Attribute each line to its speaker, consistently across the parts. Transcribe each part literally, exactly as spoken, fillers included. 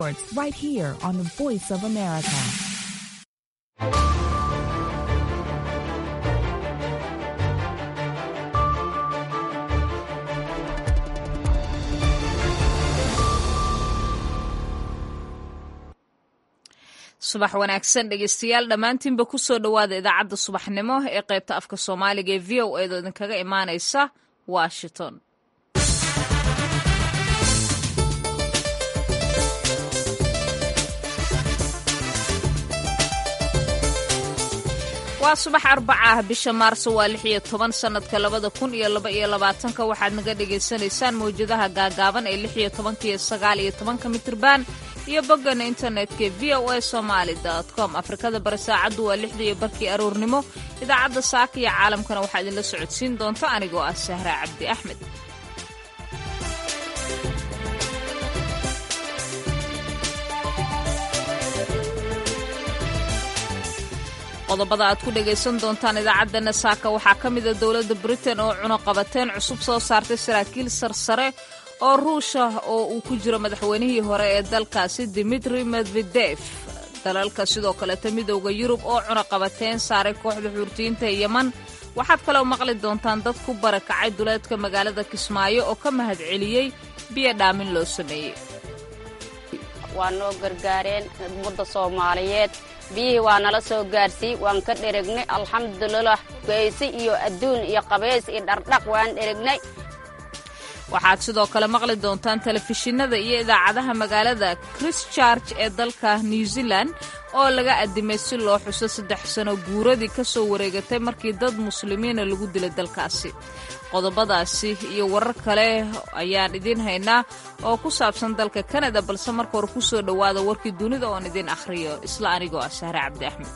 Speaker 1: Right here on the Voice of America.
Speaker 2: subax wanaagsan dhegeystayaal dhammaantiinba ku soo dhowaada idaacadda subaxnimo ee qaybta afka soomaaliga ee v o eedoo idinkaga imaanaysa washington. waa subax arbaca ah bisha maarso waa lix iyo toban sannadka labada kun iyo laba iyo labaatanka waxaad naga dhagaysanaysaan mawjadaha gaagaaban ee lix iyo tobanka iyo sagaal iyo tobanka mitriban iyo boggana internetka v o a somaali dot com. afrikada bari saacaddu waa lixda iyo barkii aroornimo. idaacadda saaka iyo caalamkana waxaa idinla socodsiin doonta anigoo ah sahra cabdi axmed. qodobada aad ku dhagaysan doontaan idaacaddana saaka waxaa ka mida dowladda britain oo cunuqabateen cusub soo saartay saraakiil sarsare oo ruusha oo uu ku jiro madaxweynihii hore ee dalkaasi dimitri medvedev. dalalka sidoo kaleta midowda yurub oo cunuqabateen saaray kooxda xuurtiyiinta ee yeman. waxaad kaloo maqli doontaan dad ku barakacay duleedka magaalada kismaayo oo ka mahadceliyey biyo dhaamin loo sameeyey.
Speaker 3: waa noo gargaareen ummadda soomaaliyeed, biyihii waa nala soo gaarsiiy, waan ka dheregnay alxamdulilah. geysi iyo adduun iyo qabays iyo dhardhaq waan dheregnay.
Speaker 2: waxaad sidoo kale maqli doontaan telefishinada iyo idaacadaha magaalada christchurch ee dalka new zealand oo laga addimay si loo xuso saddex sano guuradii ka soo wareegatay markii dad muslimiina lagu dilay dalkaasi. qodobadaasi iyo warar kale ayaan idiin haynaa oo ku saabsan dalka kanada, balse marka hore ku soo dhowaada warkii dunida oon idiin akhriyo isla anigoo ah sahre cabdi axmed.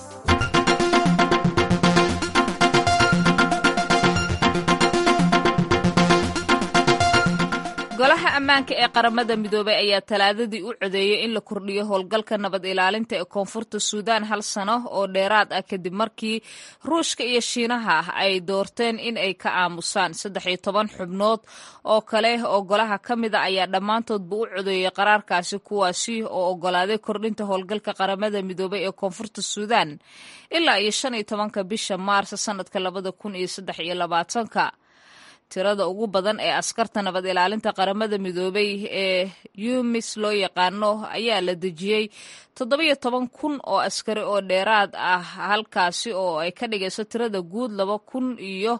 Speaker 2: golaha ammaanka ee qaramada midoobay ayaa talaadadii u codeeyey in la kordhiyo howlgalka nabad ilaalinta ee koonfurta suudaan hal sano oo dheeraad ah kadib markii ruushka iyo shiinaha ay doorteen in ay ka aamusaan. saddex iyo toban xubnood oo kale oo golaha ka mida ayaa dhammaantoodba u codeeyey qaraarkaasi, kuwaasi oo ogolaaday kordhinta howlgalka qaramada midoobay ee koonfurta suudaan ilaa iyo shan iyo tobanka bisha maarso sannadka labada kun iyo saddex iyo labaatanka. tirada ugu badan ee askarta nabad ilaalinta qaramada midoobay ee yumis loo yaqaano ayaa la dejiyey toddobiyo toban kun oo askari oo dheeraad ah, halkaasi oo ay ka dhigayso tirada guud laba kun iyo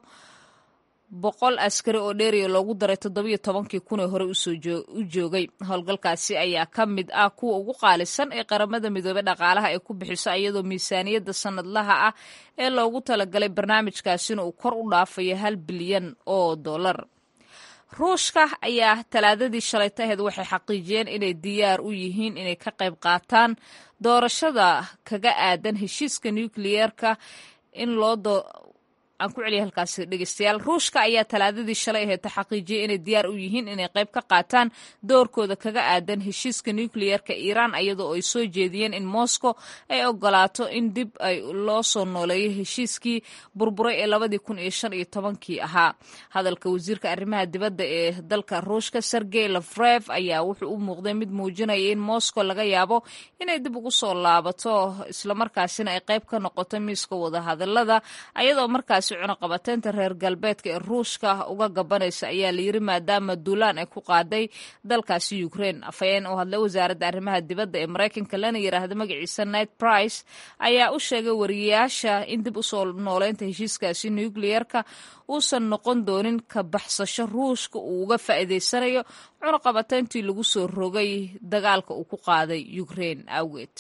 Speaker 2: boqol askari oo dheeriya loogu daray toddobiyo tobankii kun ee hore u joogay. howlgalkaasi ayaa ka mid ah kuwa ugu qaalisan ee qaramada midoobey dhaqaalaha ay ku bixiso, iyadoo miisaaniyadda sannadlaha ah ee loogu talagalay barnaamijkaasina uu kor u dhaafayo hal bilyan oo dollar. ruushka ayaa talaadadii shalayta aheed waxay xaqiijiyeen inay diyaar u yihiin inay ka qayb qaataan doorashada kaga aadan heshiiska nukliyeerka in loo aan ku celiya halkaasi dhegeystayaal. ruushka ayaa talaadadii shalay aheeta xaqiijiyey inay diyaar u yihiin inay qayb ka qaataan doorkooda kaga aadan heshiiska nukliyeerka iiraan, iyadoo ay soo jeediyeen in moscow ay ogolaato in dib ay loo soo nooleeyo heshiiskii burburay ee labadii kun iyo shan iyo tobankii ahaa. hadalka wasiirka arrimaha dibadda ee dalka ruushka sergey lavrev ayaa wuxuu u muuqday mid muujinaya in moscow laga yaabo inay dib ugu soo laabato islamarkaasina ay qayb ka noqoto miiska wadahadalada, ayadoo markaas cunuqabateynta reer galbeedka ee ruushka uga gabanaysa ayaa layiri maadaama duulaan ay ku qaaday dalkaasi ukraine. afhayeen oo hadlay wasaaradda arrimaha dibadda ee maraykanka lana yidhaahdo magaciisa ned price ayaa u sheegay wariyayaasha in dib usoo nooleynta heshiiskaasi nukliyeerka uusan noqon doonin ka baxsasho ruushka uu uga faa'iidaysanayo cunuqabateyntii lagu soo rogay dagaalka uu ku qaaday ukraine awgeed.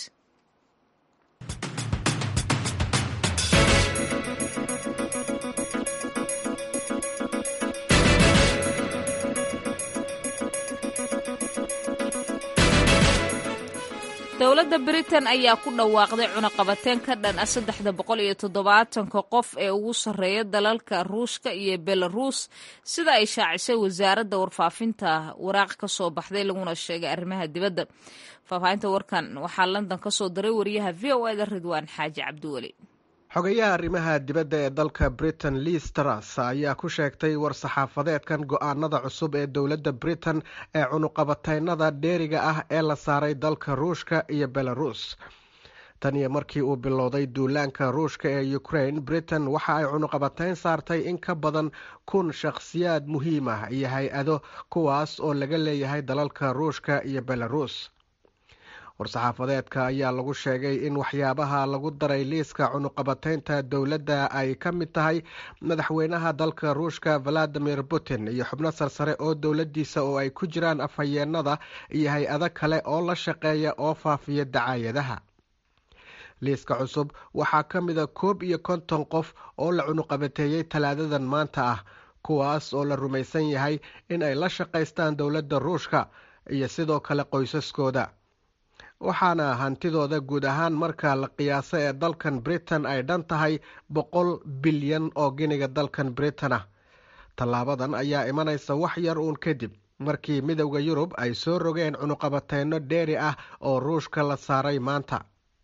Speaker 2: dowladda britain ayaa ku dhawaaqday cunuqabateen ka dhan ah saddexda boqol iyo toddobaatanka qof ee ugu sarreeya dalalka ruushka iyo belarus, sida ay shaacisay wasaaradda warfaafinta waraaq ka soo baxday laguna sheegay arrimaha dibadda. faahfaahinta warkan waxaa london ka soo diray wariyaha v o eda ridwaan xaaji cabdiweli.
Speaker 4: xogayaha arrimaha dibadda ee dalka Britain Liz Truss ayaa ku sheegtay war-saxaafadeedkan go-aanada cusub ee dowladda Britain ee cunuqabataynada dheeriga ah ee la saaray dalka Ruushka iyo Belarus. tan iyo markii uu bilowday duulaanka Ruushka ee Ukraine, Britain waxa ay cunuqabatayn saartay in ka badan kun shakhsiyaad muhiim ah iyo hay-ado kuwaas oo laga leeyahay dalalka Ruushka iyo Belarus. war-saxaafadeedka ayaa lagu sheegay in waxyaabaha lagu daray liiska cunuqabataynta dowladda ay ka mid tahay madaxweynaha dalka Ruushka Vladimir Putin iyo xubno sarsare oo dowladdiisa oo ay ku jiraan afhayeenada iyo hay-ado kale oo la shaqeeya oo faafiya dacaayadaha. liiska cusub waxaa ka mida koob iyo konton qof oo la cunuqabateeyey talaadadan maanta ah, kuwaas oo la rumaysan yahay in ay la shaqaystaan dowladda Ruushka iyo sidoo kale qoysaskooda. waxaana hantidooda guud ahaan marka la qiyaaso ee dalkan Britain ay dhan tahay boqol bilyan oo giniga dalkan Britain ah. tallaabadan ayaa imanaysa wax yar uun kadib markii midowda Yurub ay soo rogeen cunuqabateyno dheeri ah oo Ruushka la saaray maanta.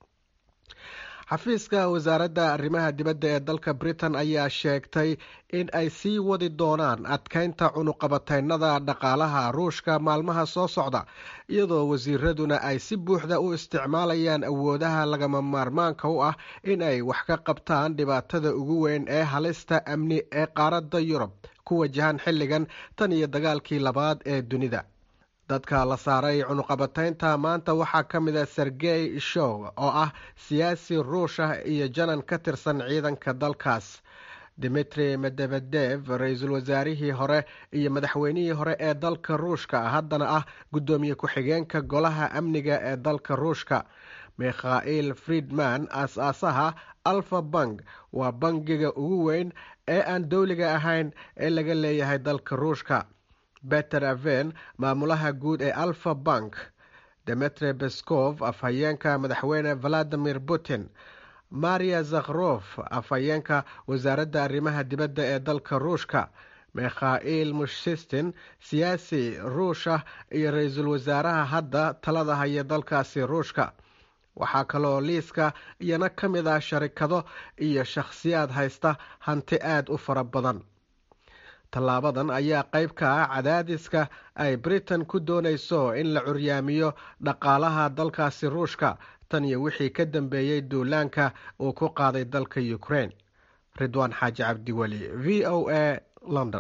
Speaker 4: xafiiska wasaaradda arrimaha dibadda ee dalka Britain ayaa sheegtay in ay sii wadi doonaan adkeynta cunuqabataynada dhaqaalaha Ruushka maalmaha soo socda, iyadoo wasiiraduna ay si buuxda u isticmaalayaan awoodaha lagama maarmaanka u ah in ay wax ka qabtaan dhibaatada ugu weyn ee halista amni ee qaaradda Yurub ku wajahan xilligan tan iyo dagaalkii labaad ee dunida. dadka la saaray cunuqabataynta maanta waxaa ka mid ah Sergey Shoigu oo ah siyaasi Ruush ah iyo janan ka tirsan ciidanka dalkaas, Dmitry Medvedev ra-iisul wasaarihii hore iyo madaxweynihii hore ee dalka Ruushka haddana ah guddoomiye ku-xigeenka golaha amniga ee dalka Ruushka, Mikhail Friedman aas-aasaha Alfa Bank waa bangiga ugu weyn ee aan dowliga ahayn ee laga leeyahay dalka Ruushka, Peter Aven maamulaha guud ee Alfa Bank, Dmitry Peskov afhayeenka madaxweyne Vladimir Putin, Maria Zakharov afhayeenka wasaaradda arrimaha dibadda ee dalka Ruushka, Mikhail Mushustin siyaasi Ruush ah iyo ra-iisul wasaaraha hadda talada haya dalkaasi Ruushka. waxaa kaloo liiska iyana ka mid ah sharikado iyo shakhsiyaad haysta hanti aad u fara badan. tallaabadan ayaa qayb ka ah cadaadiska ay Britain ku doonayso in la curyaamiyo dhaqaalaha dalkaasi Ruushka tan iyo wixii ka dambeeyey duulaanka uu ku qaaday dalka Ukraine. Ridwaan Xaaji Cabdiweli, V O A, London.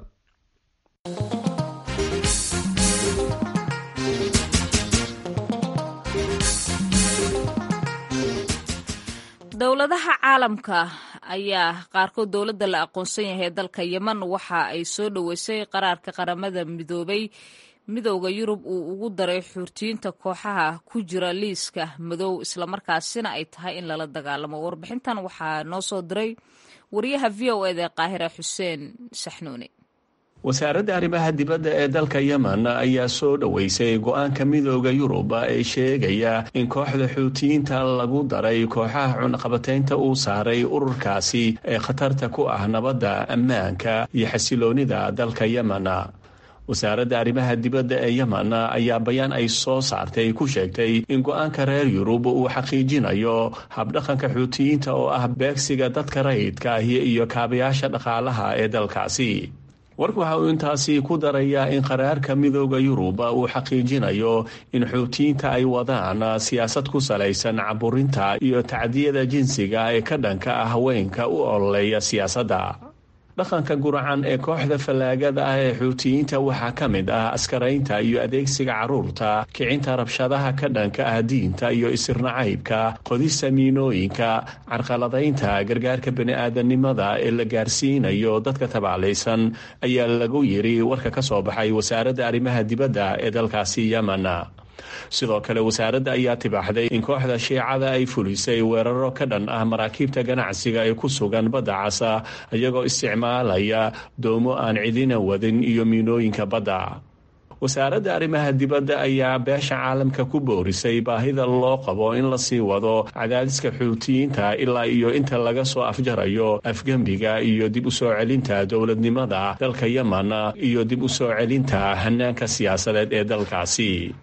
Speaker 2: dowladaha caalamka ayaa qaarkood dowladda la aqoonsan yahay dalka Yemen waxa ay soo dhaweysay qaraarka qaramada midoobay midowda Yurub uu ugu daray xurtiyiinta kooxaha ku jira liiska madow, islamarkaasina ay tahay in lala dagaalamo. warbixintan waxaa noo soo diray wariyaha V O A da Qaahira Xuseen Saxnuuni.
Speaker 5: wasaaradda arrimaha dibadda ee dalka Yemen ayaa soo dhaweysay go-aanka midowda Yurub ee sheegaya in kooxda xuutiyiinta lagu daray kooxaha cunaqabataynta uu saaray ururkaasi ee khatarta ku ah nabadda, ammaanka iyo xasiloonida dalka Yemen. wasaaradda arrimaha dibadda ee Yemen ayaa bayaan ay soo saartay ku sheegtay in go-aanka reer Yurub uu xaqiijinayo habdhaqanka xuutiyiinta oo ah beegsiga dadka rayidka ah iyo kaabayaasha dhaqaalaha ee dalkaasi. warku waxa uu intaasi ku darayaa in qaraarka midowda Yurub uu xaqiijinayo in xuutiyiinta ay wadaan siyaasad ku salaysan caburinta iyo tacdiyada jinsiga ee ka dhanka ah haweenka u ololeeya siyaasadda. dhaqanka guracan ee kooxda fallaagada ah ee xuutiyiinta waxaa ka mid ah askaraynta iyo adeegsiga caruurta, kicinta rabshadaha ka dhanka ah diinta iyo isirnacaybka, qodista miinooyinka, carqaladaynta gargaarka bani-aadamnimada ee la gaarsiinayo dadka tabaalaysan, ayaa lagu yiri warka ka soo baxay wasaaradda arrimaha dibadda ee dalkaasi Yemen. sidoo kale wasaaradda ayaa tibaaxday in kooxda shiicada ay fulisay weeraro ka dhan ah maraakiibta ganacsiga ee ku sugan badda casa iyagoo isticmaalaya doomo aan cidina wadin iyo miinooyinka badda. wasaaradda arrimaha dibadda ayaa beesha caalamka ku boorisay baahida loo qabo in la sii wado cadaadiska xuutiyiinta ilaa iyo inta laga soo afjarayo afgembiga iyo dib u soo celinta dowladnimada dalka Yemen iyo dib u soo celinta hanaanka siyaasadeed ee dalkaasi.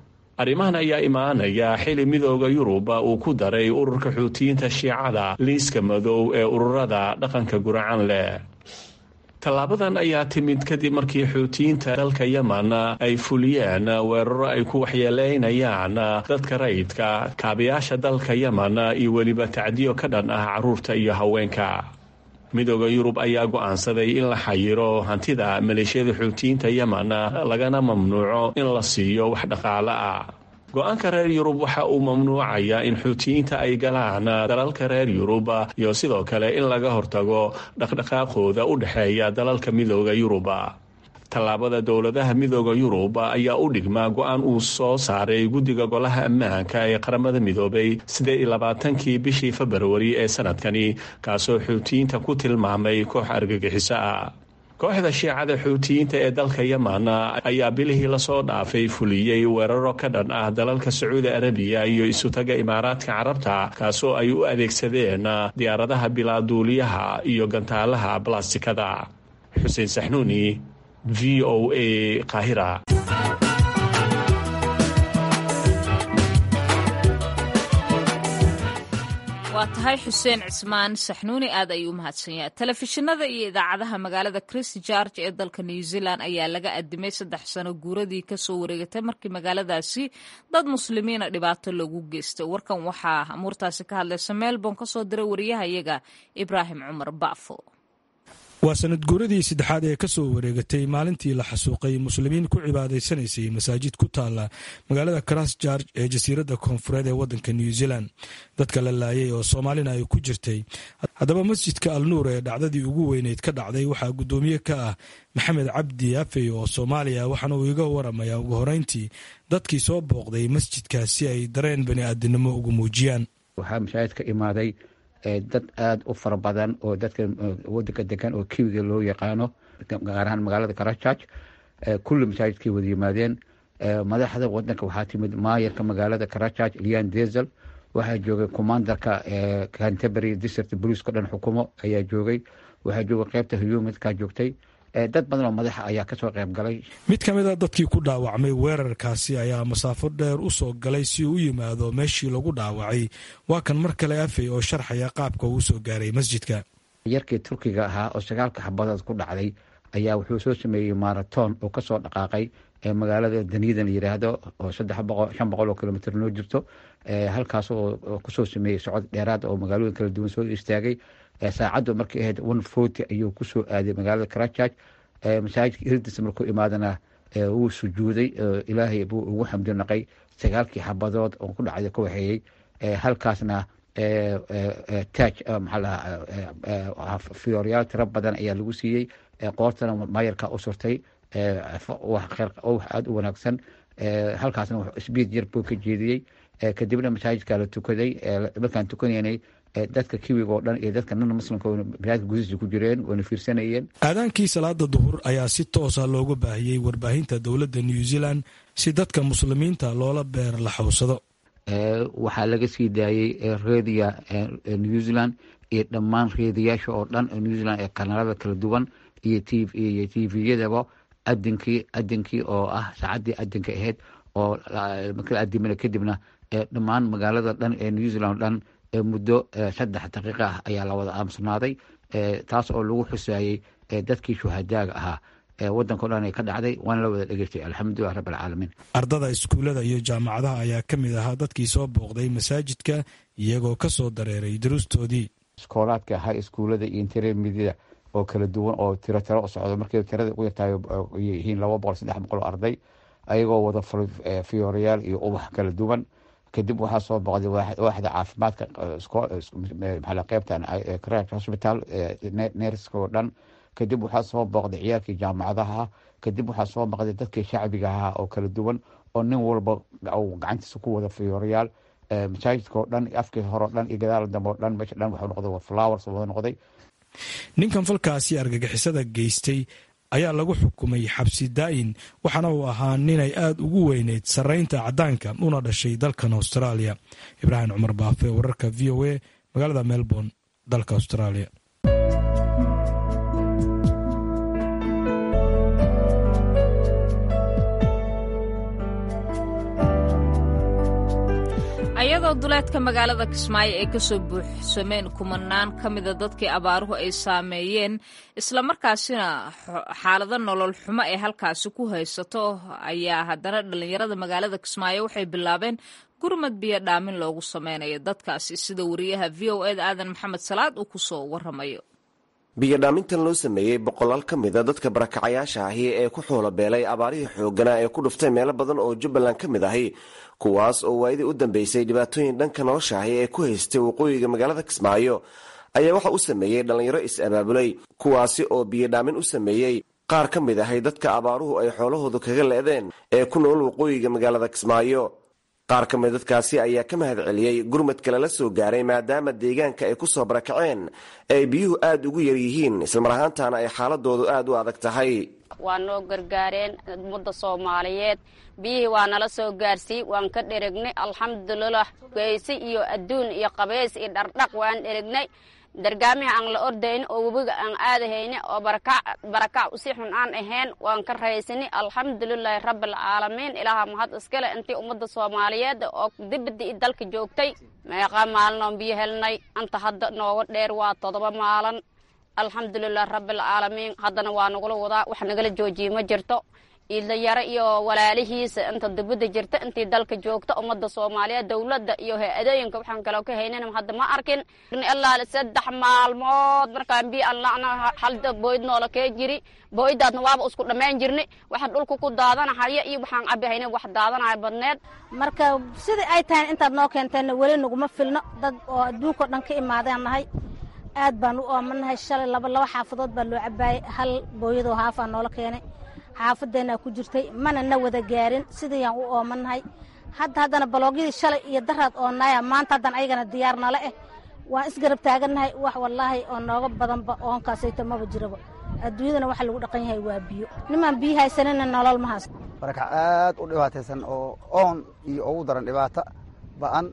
Speaker 5: arrimahan ayaa imaanaya xili midooda yurub uu ku daray ururka xuutiyiinta shiicada liiska madow ee ururada dhaqanka guracan leh. tallaabadan ayaa timid kadib markii xuutiyiinta dalka yemen ay fuliyeen weeraro ay ku waxyeeleynayaan dadka rayidka, kaabayaasha dalka yemen iyo weliba tacdiyo ka dhan ah carruurta iyo haweenka. midooda yurub ayaa go'aansaday in la xayiro hantida maleeshiyada xuutiyiinta yemen lagana mamnuuco in la siiyo wax dhaqaale ah. go-aanka reer yurub waxa uu mamnuucaya in xuutiyiinta ay galaan dalalka reer yurub iyo sidoo kale in laga hortago dhaqdhaqaaqooda u dhexeeya dalalka midooda yurub. tallaabada dowladaha midooda yurub ayaa u dhigma go-aan uu soo saaray guddiga golaha ammaanka ee qaramada midoobay siddeed iyo labaatankii bishii februari ee sanadkani, kaasoo xuutiyiinta ku tilmaamay koox argagixiso ah. kooxda shiicada xuutiyiinta ee dalka yemen ayaa bilihii lasoo dhaafay fuliyey weeraro ka dhan ah dalalka sacuudi arabiya iyo isutaga imaaraadka carabta, kaasoo ay u adeegsadeen diyaaradaha bilaaduuliyaha iyo gantaalaha balastikada. xuseen saxnuuni, v o a, Qaahira.
Speaker 2: waa tahay xuseen cismaan saxnuuni, aad ayuu u mahadsan yahay. telefishinada iyo idaacadaha magaalada christchurch ee dalka new zealand ayaa laga adimay saddex sano guuradii kasoo wareegatay markii magaaladaasi dad muslimiina dhibaato lagu geystay. warkan waxaa amuurtaasi ka hadlaysa melbourne kasoo diray wariyahayaga ibraahim cumar ba'fo.
Speaker 6: waa sanad guuradii saddexaad ee ka soo wareegatay maalintii la xasuuqay muslimiin ku cibaadaysanaysay masaajid ku taala magaalada christchurch ee jasiiradda koonfureed ee waddanka new zealand. dadka la laayay oo soomaalina ay ku jirtay. haddaba masjidka alnuur ee dhacdadii ugu weyneyd ka dhacday waxaa guddoomiye ka ah maxamed cabdi afey oo soomaaliya, waxaana uu iga waramayaa ugu horeyntii dadkii soo booqday masjidkaas si ay dareen bani'aadinimo ugu muujiyaan.
Speaker 7: waxaa masaajid ka imaaday dad aada u fara badan oo dadka wadanka degan oo kiwiga loo yaqaano, gaar ahaan magaalada christchurch. kulli masaajidkay wada yimaadeen. madaxda wadanka waxaa timid maayarka magaalada christchurch lian dezel, waxaa joogay commandarka canterbury district police o dhan xukumo ayaa joogay, waxaa joogay qeybta humanka joogtay. dad badan oo madaxa ayaa kasoo qayb galay.
Speaker 6: mid ka mid a dadkii ku dhaawacmay weerarkaasi ayaa masaafo dheer u soo galay si uu u yimaado meeshii lagu dhaawacay. waa kan mar kale afey oo sharxaya qaabka uu soo gaaray masjidka.
Speaker 7: yarkii turkiga ahaa oo sagaalka xabadood ku dhacday ayaa wuxuu soo sameeyey maraton oo kasoo dhaqaaqay magaalada daniidan la yiraahdo oo saddex boqol shan boqol oo kilomitr noo jirto. halkaas oo kusoo sameeyey socod dheeraad oo magaalooyin kala duwan soo istaagay. saacaddu markay ahayd one forty ayuu kusoo aaday magaalada christchurch. masaajidka irdis markuu imaadana wuu sujuuday, ilaahay buu ugu xamdi naqay sagaalkii xabadood oo ku dhacday ka waxeeyey. halkaasna taaj maxaa fiyooryaal tiro badan ayaa lagu siiyey. qoortana maayarka u surtay wax aada u wanaagsan. halkaasna sbiid yar buu ka jeediyey. kadibna masaajidkaa la tukaday. markaan tukanaynay dadka kiwiga oo dhan iyo dadka nana muslimka banaadka gudihiisa ku jireen waana fiirsanayeen.
Speaker 6: aadaankii salaada duhur ayaa si toosa looga baahiyey warbaahinta dowladda new zealand si dadka muslimiinta loola beer la xawsado.
Speaker 7: waxaa laga sii daayey reediya new zealand iyo dhammaan reediyaasha oo dhan new zealand ee kanaalada kala duwan iyo iyo tviyadaba adinkii adinkii oo ah saacaddii adinka ahayd oo markala adimina kadibna dhammaan magaalada dhan ee new zealand o dhan muddo saddex daqiiqa ah ayaa la wada aamusnaaday. taas oo lagu xusaayey dadkii shuhadaaga ahaa wadanka o dhan ay ka dhacday, waana la wada dhegeystay. alxamdulilah rabb alcaalamiin.
Speaker 6: ardada iskuullada iyo jaamacadaha ayaa ka mid ahaa dadkii soo booqday masaajidka iyagoo ka soo dareeray daruustoodii.
Speaker 7: iskoolaadka ahaa iskuullada iyo intermediada oo kala duwan oo tiro tiro u socdo, markii tirada ugu yartahay yihiin laba boqol saddex boqol oo arday ayagoo wada fiyoorayaal iyo ubax kala duwan. kadib waxaa soo boqday waaxda caafimaadka maxaa qeybtan hospital nerska oo dhan. kadib waxaa soo booqday ciyaalkii jaamacadaha. kadib waxaa soo boqday dadkii shacbiga ahaa oo kala duwan oo nin walba gacantiisa ku wada fiyoorayaal. masaajidka oo dhan afkii hore o dhan iyo gadaal dambe o dhan meesha dhan waxuu noqday flowers wada noqday.
Speaker 6: ninkan falkaasi argagixisada geystay ayaa lagu xukumay xabsi daa'in, waxaana uu ahaa ninay aada ugu weyneyd sarraynta caddaanka una dhashay dalkan austraaliya. ibraahim cumar baafe, wararka v o a, magaalada melbourne, dalka austraaliya.
Speaker 2: ayadoo duleedka magaalada Kismaayo ay kasoo buuxsameen kumanaan ka mida dadkii abaaruhu ay saameeyeen islamarkaasina xaalado nolol xumo ay halkaasi ku haysato ayaa haddana dhallinyarada magaalada Kismaayo waxay bilaabeen gurmad biyo dhaamin loogu sameynayo dadkaasi sida wariyaha v o e da aadan maxamed salaad uu kusoo waramayo.
Speaker 8: biyo dhaamintan loo sameeyey boqolaal ka mida dadka barakacayaasha ahi ee ku xoolo beelay abaarihii xooganaa ee ku dhuftay meelo badan oo Jubbaland ka mid ahi kuwaas oo waayadii u dambeysay dhibaatooyin dhanka nolosha ahi ee ku haystay waqooyiga magaalada Kismaayo ayaa waxa u sameeyey dhalinyaro is-abaabulay kuwaasi oo biyo dhaamin u sameeyey qaar ka mid ahi dadka abaaruhu ay xoolahoodu kaga leedeen ee ku nool waqooyiga magaalada Kismaayo. qaar ka mid dadkaasi ayaa ka mahad celiyey gurmadka lala soo gaaray maadaama deegaanka ay ku soo barakaceen ay biyuhu aad ugu yar yihiin islamar ahaantaana ay xaaladoodu aad u adag tahay.
Speaker 3: waa noo gargaareen ummadda Soomaaliyeed biyihii waa nala soo gaarsii waan ka dheregnay alxamdulilah geysi iyo adduun iyo qabeys iyo dhardhaq waan dheregnay dargaamiha aan la ordayn oo webiga aan aadahayna oo barakac barakac u si xun aan ahayn waan ka raysani alxamdulillaah rabbil caalamiin ilaaha mahad iskale intii ummadda Soomaaliyeed oo dibadda dalka joogtay meeqa maalin biyo helnay anta hadda nooga dheer waa todoba maalin alxamdulillaah rabbil caalamiin haddana waa nagula wadaa wax nagala joojiye ma jirto ila yara iyo walaalihiisa inta dibadda jirta intii dalka joogta ummadda Soomaaliyeed dawladda iyo hay'adooyinka waxaan kala ka haynana hadda ma arkin ilaa saddex maalmood markaan biyo allaana hal booyd noola ka jiri booydaadna waaba isku dhamaan jirnay waxa dhulka ku daadanaya iyo waxaan cabahayna wax daadanaya badneed
Speaker 9: marka sidii ay tahay intaad noo keenteen wali naguma filno dad oo adduunka dhan ka imaadeen nahay aad baan u oomanahay shalay laba laba xaafadood baa loo cabaayay hal booyadoo haafaa noola keenay xaafadeena ku jirtay mana na wada gaarin sidayaan u oomanahay hadda haddana baloogyadii shalay iyo daraad oo naaya maanta haddana ayagana diyaar nala eh waan isgarab taagannahay wax wallaahi oo nooga badanba oonkaasayta maba jiraba adduunyadana waxa lagu dhaqan yahay waa biyo nimaan biyo haysanina nolol ma haysto
Speaker 10: barakac aad u dhibaataysan oo oon iyo ugu daran dhibaato ba'an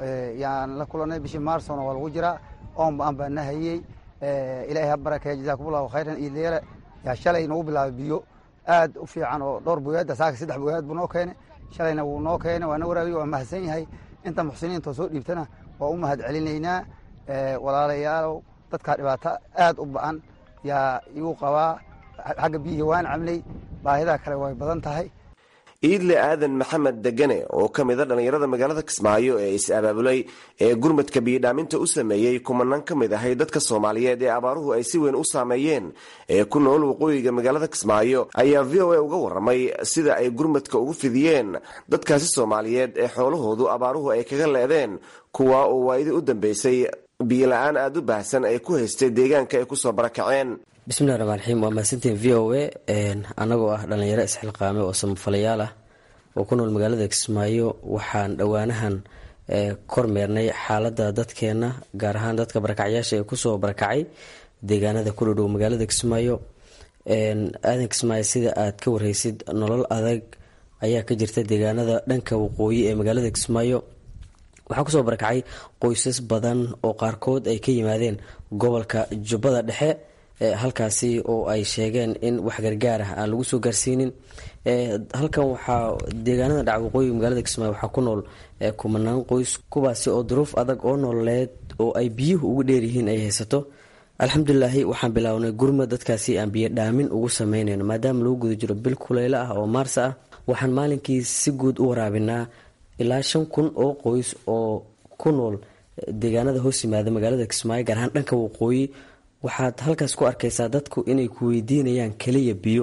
Speaker 10: yaan la kulanay bishii maarsona waa lagu jiraa oon ba'an baa nahayey ilaahay ha barakeeyo jazaakumullahu khayran iyo leele yaa shalay nagu bilaabay biyo aad u fiican oo dhowr boyaad saaka saddex boyaad buu noo keenay shalayna wuu noo keenay waana waraabiyo waa mahadsan yahay inta muxsiniinta soo dhiibtana waa u mahad celinaynaa walaalayaalow dadka dhibaato aad u ba'an yaa igu qabaa xagga biyihii waan camlay baahidaa kale way badan tahay.
Speaker 8: iidle aadan maxamed degane oo ka mid a dhallinyarada magaalada Kismaayo ee is-abaabulay ee gurmadka biyodhaaminta u sameeyey kumanaan ka mid ahay dadka Soomaaliyeed ee abaaruhu ay si weyn u saameeyeen ee ku nool waqooyiga magaalada Kismaayo ayaa v o a uga warramay sida ay gurmadka ugu fidiyeen dadkaasi Soomaaliyeed ee xoolahoodu abaaruhu ay kaga leedeen kuwa oo waayadii u dambeysay biyo la'aan aad u baahsan ay ku haystay deegaanka ay ku soo barakaceen.
Speaker 11: bismillahi raxmaani raxiim waa mahadsantiin v o a anagoo ah dhalinyaro isxilqaame oo samafalayaal ah oo ku nool magaalada Kismaayo waxaan dhowaanahan kormeernay xaaladda dadkeena gaar ahaan dadka barakacyaasha ee kusoo barakacay deegaanada ku dhow magaalada Kismaayo. aadan Kismaayo sida aad ka warhaysid nolol adag ayaa ka jirta deegaanada dhanka waqooyi ee magaalada Kismaayo. waxaa kusoo barakacay qoysas badan oo qaarkood ay ka yimaadeen gobolka Jubbada Dhexe halkaasi oo ay sheegeen in wax gargaar ah aan lagu soo gaarsiinin. halkan waxaa deegaanada dhaca waqooyiga magaalada Kismaayo waxaa ku nool kumanaan qoys kuwaasi oo duruuf adag oo nololeed oo ay biyuhu ugu dheer yihiin ay haysato. alxamdulilaahi waxaan bilownay gurmad dadkaasi aan biyo dhaamin ugu sameynayno maadaama lagu guda jiro bil kuleylo ah oo maarsa ah. waxaan maalinkii si guud u waraabinaa ilaa shan kun oo qoys oo ku nool deegaanada hoos yimaada magaalada Kismaayo gaar ahaan dhanka waqooyi. waxaad halkaas ku arkaysaa dadku inay ku weydiinayaan kaliya biyo,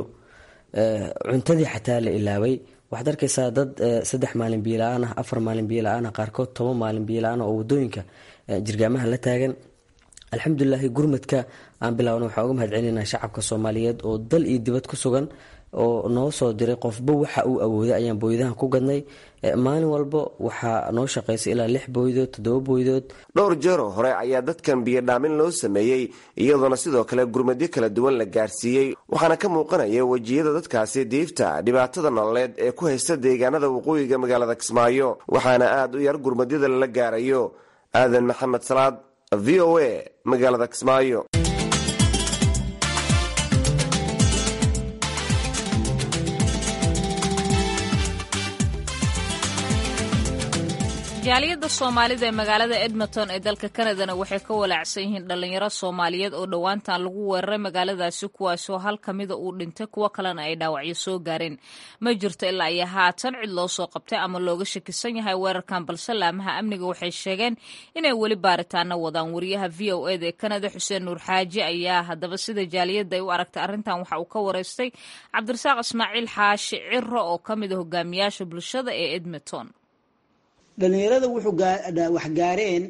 Speaker 11: cuntadii xataa la ilaaway. waxaad arkaysaa dad saddex maalin biyo la-aan ah, afar maalin biyo la-aan ah, qaarkood toban maalin biyo la-aan ah oo wadooyinka jirgaamaha la taagan. alxamdulilaahi gurmadka aan bilaawna waxaan uga mahad celinaa shacabka Soomaaliyeed oo dal iyo dibad ku sugan oo noo soo diray qofba waxa uu awooday ayaan booyadahan ku gadnay. maalin walba waxaa noo shaqaysay ilaa lix booydood toddoba booydood.
Speaker 8: dhowr jeero hore ayaa dadkan biyo dhaamin loo sameeyey iyadoona sidoo kale gurmadyo kala duwan la gaarsiiyey waxaana ka muuqanaya wejiyada dadkaasi diifta dhibaatada nololeed ee ku haysta deegaanada waqooyiga magaalada Kismaayo waxaana aad u yar gurmadyada lala gaarayo. aadan maxamed salaad v o a magaalada Kismaayo.
Speaker 2: jaaliyadda soomaalida ee magaalada edmonton ee dalka kanadana waxay ka walaacsan yihiin dhallinyaro soomaaliyeed oo dhowaantan lagu weeraray magaaladaasi kuwaasoo hal ka mida uu dhintay kuwo kalena ay dhaawacyo soo gaareen ma jirto ilaa iyo haatan cid loo soo qabtay ama looga shakisan yahay weerarkan balse laamaha amniga waxay sheegeen inay weli baaritaano wadaan. wariyaha v o eda ee kanada xuseen nuur xaaji ayaa haddaba sida jaaliyadda ay u aragtay arrintan waxa uu ka wareystay cabdirasaaq ismaaciil xaashi ciro oo ka mid a hogaamiyaasha bulshada ee edmonton.
Speaker 12: dhalinyarada wuxuu wax gaareen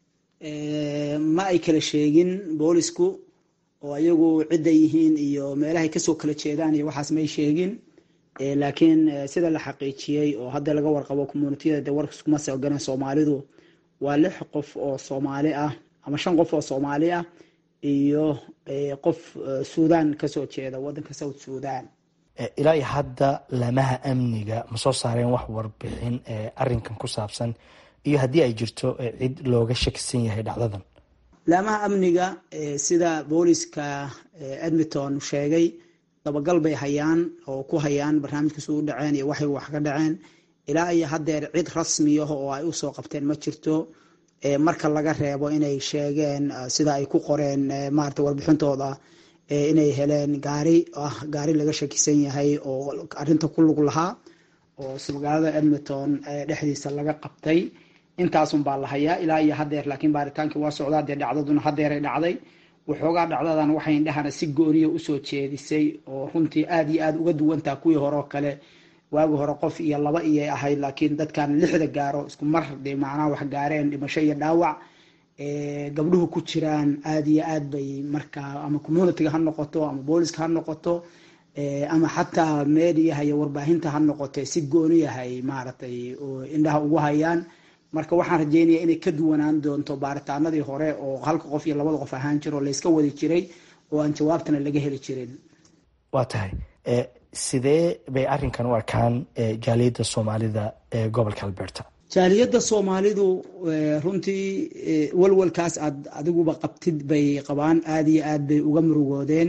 Speaker 12: ma ay kala sheegin boolisku oo ayagu cidda yihiin iyo meelahay kasoo kala jeedaan iyo waxaas may sheegin, laakiin sida la xaqiijiyey oo hadda laga warqabo communitiyada de warkas kuma soo garan soomaalidu waa lix qof oo soomaali ah ama shan qof oo soomaali ah iyo qof suudaan kasoo jeeda wadanka south suudaan.
Speaker 13: ilaa iyo hadda laamaha amniga ma soo saareen wax warbixin arinkan ku saabsan iyo haddii ay jirto cid looga shakisan yahay dhacdadan?
Speaker 12: laamaha amniga sida booliska edmonton sheegay dabagal bay hayaan oo ku hayaan barnaamijkiisu u dhaceen iyo waxay wax ka dhaceen. ilaa iyo haddeer cid rasmi ah oo ay usoo qabteen ma jirto, marka laga reebo inay sheegeen sida ay ku qoreen maarata warbixintooda inay heleen gaari ah gaari laga shakisan yahay oo arinta ku lug lahaa oo magaalada edmonton dhexdiisa laga qabtay. intaasun baa la hayaa ilaa iyo haddeer, laakiin baaritaankii waa socdaa. dee dhacdaduna haddeeray dhacday. waxoogaa dhacdadan waxay indhahana si gooniya usoo jeedisay oo runtii aada iyo aada uga duwantaa kuwii hore oo kale. waagi hore qof iyo laba iyay ahayd, laakiin dadkan lixda gaaro isku mar dee macnaha wax gaareen dhimasho iyo dhaawac gabdhuhu ku jiraan. aada iyo aad bay markaa ama communitiga ha noqoto ama booliska ha noqoto ama xataa mediaha iyo warbaahinta ha noqote si gooni yahay maaragtay oo indhaha ugu hayaan. marka waxaan rajeynaya inay ka duwanaan doonto baaritaanadii hore oo halka qof iyo labada qof ahaan jiro layska wadi jiray oo aan jawaabtana laga heli jirin.
Speaker 13: waa tahay sidee bay arrinkan u arkaan jaaliyadda soomaalida ee gobolka alberta?
Speaker 12: jaaliyadda soomaalidu runtii walwalkaas aad adiguba qabtid bay qabaan. aada iyo aad bay uga murugoodeen,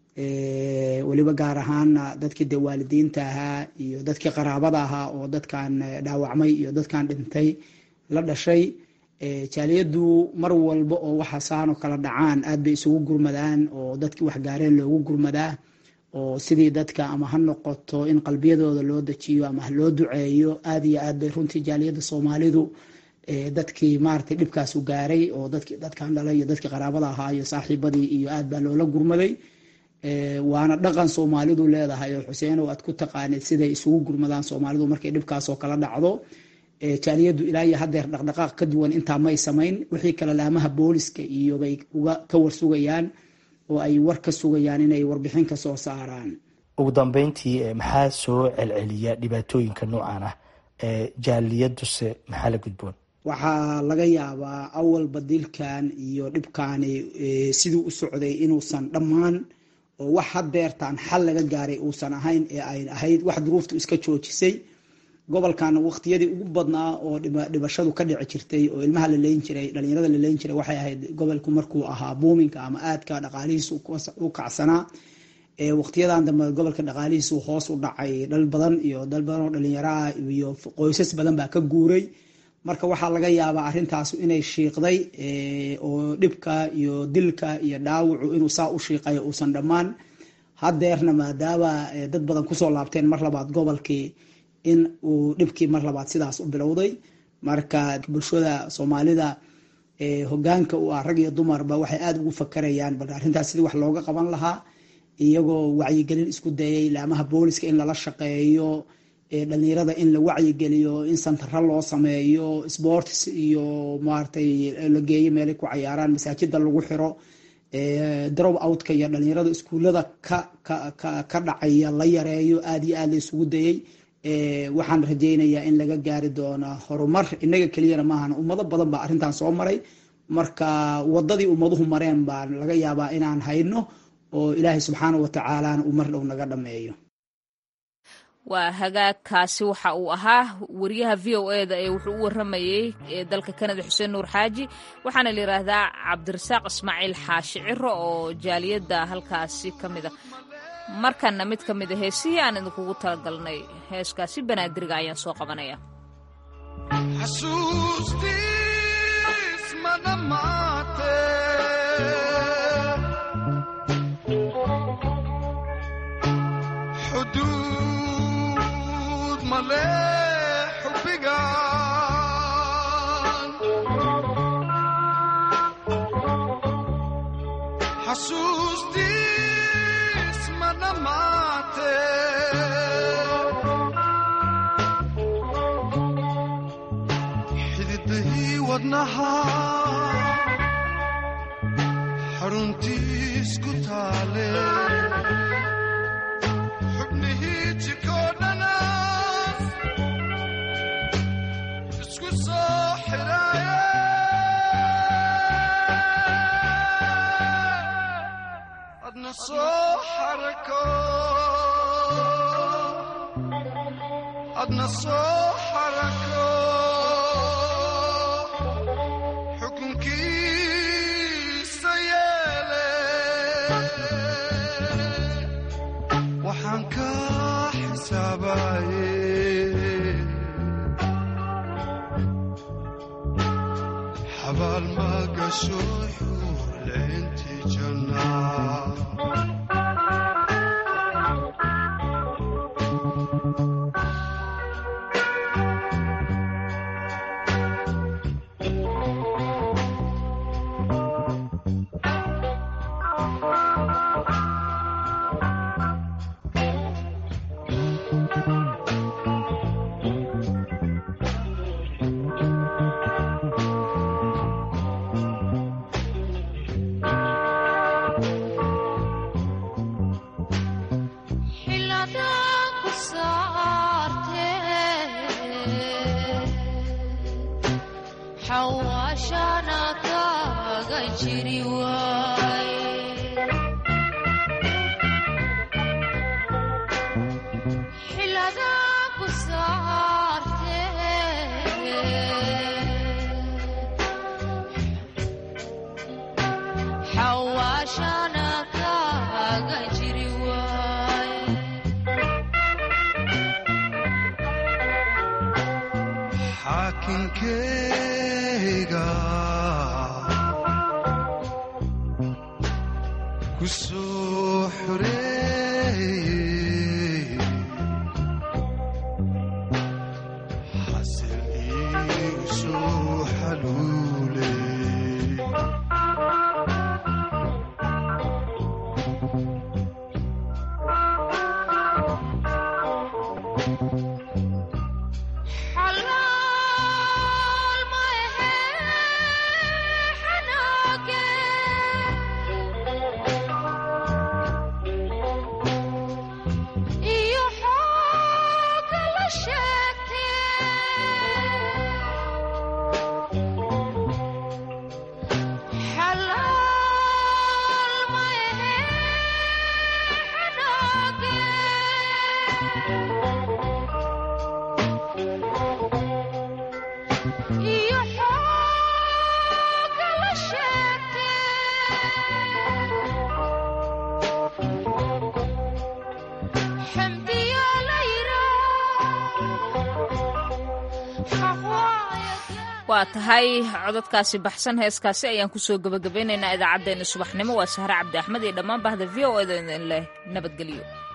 Speaker 12: weliba gaar ahaana dadkii dee waalidiinta ahaa iyo dadkii qaraabada ahaa oo dadkan dhaawacmay iyo dadkan dhintay la dhashay. jaaliyaddu mar walba oo waxasaanoo kala dhacaan aad bay isugu gurmadaan oo dadkii waxgaareen loogu gurmadaa oo sidii dadka ama ha noqoto in qalbiyadooda loo dejiyo ama loo duceeyo. aada iyo aad bay runtii jaaliyadda soomaalidu dadkii maaragtay dhibkaasu gaaray oo dadki dadkan dhalay iyo dadkii qaraabada ahaa iyo saaxiibadii iyo aad baa loola gurmaday. waana dhaqan soomaalidu leedahay oo xuseen oo aad ku taqaanid siday isugu gurmadaan soomaalidu markay dhibkaasoo kala dhacdo. jaaliyaddu ilaa iyo haddeer dhaqdhaqaaq ka duwan intaa may samayn. wixii kale laamaha booliska iyo bay uga ka warsugayaan oo ay war ka sugayaan inay warbixin ka soo saaraan.
Speaker 13: ugu dambeyntii maxaa soo celceliya dhibaatooyinka noocan ah? jaaliyaduse maxaa la gudboon?
Speaker 12: waxaa laga yaabaa awalba dilkan iyo dhibkaani siduu u socday inuusan dhammaan oo wax haddeertaan xal laga gaaray uusan ahayn ee ay ahayd wax duruuftu iska joojisay. gobolkan waqtiyadii ugu badnaa oo dhibashadu ka dhici jirtay oo ilmaha la leyn jiray dhalinyarada la leyn jiray waxay ahayd gobolku markuu ahaa buuminka ama aadka dhaqaalihiisu u kacsanaa. waqtiyadan dambe gobolka dhaqaalihiisu hoos u dhacay. dhal badan iyo dal badan oo dhalinyaraa iyo qoysas badan baa ka guuray. marka waxaa laga yaabaa arrintaas inay shiiqday oo dhibka iyo dilka iyo dhaawacu inuu saa u shiiqayo uusan dhammaan. haddeerna maadaama dad badan kusoo laabteen mar labaad gobolkii in uu dhibkii mar labaad sidaas u bilowday. marka bulshada soomaalida hogaanka u ah rag iyo dumarba waxay aada ugu fakarayaan bal arrintaas sidii wax looga qaban lahaa, iyagoo wacyigelin isku dayay laamaha booliska in lala shaqeeyo, dhalinyarada in la wacyigeliyo, in santaro loo sameeyo, sports iyo maaragtay la geeyo meelay ku cayaaraan, masaajida lagu xiro, drop outka iyo dhalinyarada iskuullada ka ka ka dhacaya la yareeyo. aada iyo aad la isugu dayay. waxaan rajeynayaa in laga gaari doono horumar. inaga keliyana maahan, ummado badan baa arrintan soo maray. marka wadadii ummaduhu mareen baa laga yaabaa inaan hayno oo ilaahay subxaanahu watacaalana uu mar dhow naga dhameeyo.
Speaker 2: waa hagaagkaasi waxa uu ahaa wariyaha v o eda ee wuxuu u waramayey ee dalka kanada xuseen nuur xaaji. waxaana la yidhaahdaa cabdirasaaq ismaaciil xaashi ciro oo jaaliyadda halkaasi ka mid a. markana mid ka mid a heesihii aan idinkugu talagalnay heeskaasi banaadiriga ayaan soo qabanaya.
Speaker 14: xasuustiis ma dhammaate xuduud ma leh xubbigan xasuustiis ma dhammaate xididahii wadnaha xaruntiis ku taale xubnihii jikoo dhana isku soo xidhaaye adna soo xarako adna soo xarako xukunkiisa yeele waxaan ka xisaabaye xabaal ma gasho xuurleyntii jannaa xaakinkeyga ku soo xoreeyey xasil iigu soo xaluuley
Speaker 2: waa tahay codadkaasi baxsan heeskaasi ayaan kusoo gabagabeynaynaa idaacaddeenna subaxnimo waa sahre cabdi axmed iyo dhammaan bahda v o eda idin leh nabadgelyo